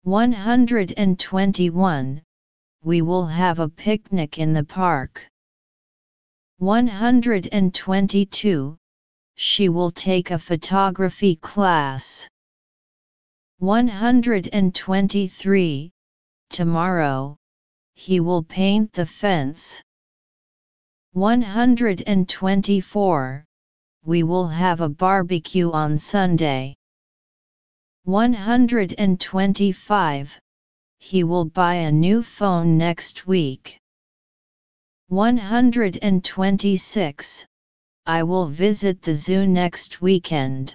121. We will have a picnic in the park. 122. She will take a photography class. 123. Tomorrow, he will paint the fence. 124. We will have a barbecue on Sunday. 125. He will buy a new phone next week. 126. I will visit the zoo next weekend.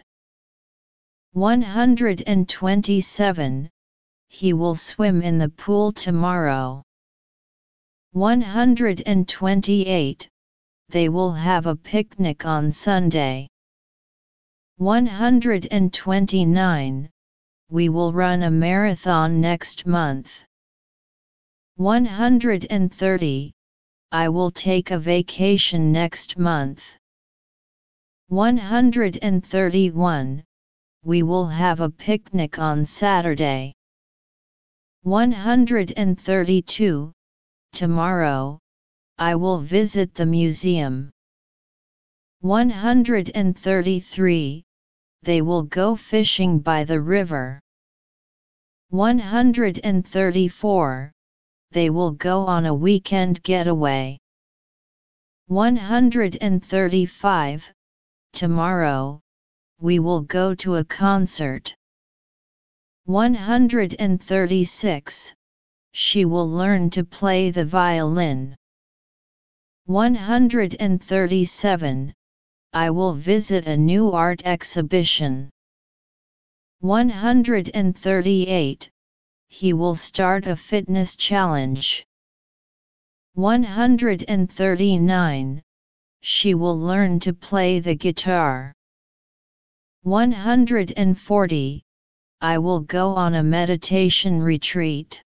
127. He will swim in the pool tomorrow. 128. They will have a picnic on Sunday. 129. We will run a marathon next month. 130. I will take a vacation next month. 131. We will have a picnic on Saturday. 132. Tomorrow, I will visit the museum. 133. They will go fishing by the river. 134. They will go on a weekend getaway. 135. Tomorrow, we will go to a concert. 136. She will learn to play the violin. 137. I will visit a new art exhibition. 138. He will start a fitness challenge. 139. She will learn to play the guitar. 140. I will go on a meditation retreat.